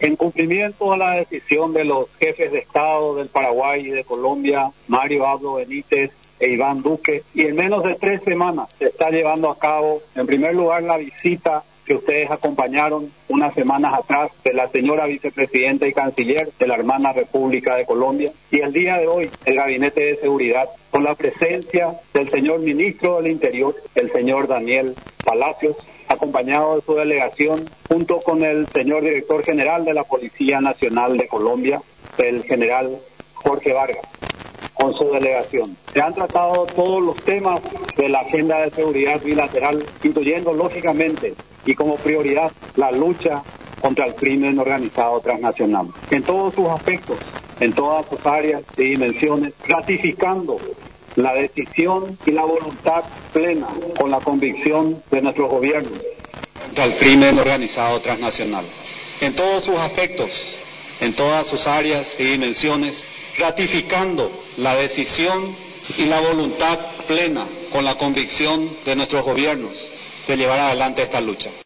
En cumplimiento a la decisión de los jefes de Estado del Paraguay y de Colombia, Mario Abdo Benítez e Iván Duque, y en menos de 3 semanas se está llevando a cabo, en primer lugar, la visita que ustedes acompañaron unas semanas atrás de la señora vicepresidenta y canciller de la hermana República de Colombia, y el día de hoy el Gabinete de Seguridad, con la presencia del señor ministro del Interior, el señor Daniel Palacios, acompañado de su delegación, junto con el señor director general de la Policía Nacional de Colombia, el general Jorge Vargas, con su delegación. Se han tratado todos los temas de la agenda de seguridad bilateral, incluyendo lógicamente y como prioridad la lucha contra el crimen organizado transnacional, en todos sus aspectos, en todas sus áreas y dimensiones, ratificando la decisión y la voluntad plena con la convicción de nuestros gobiernos contra el crimen organizado transnacional, en todos sus aspectos, en todas sus áreas y dimensiones, ratificando la decisión y la voluntad plena con la convicción de nuestros gobiernos de llevar adelante esta lucha.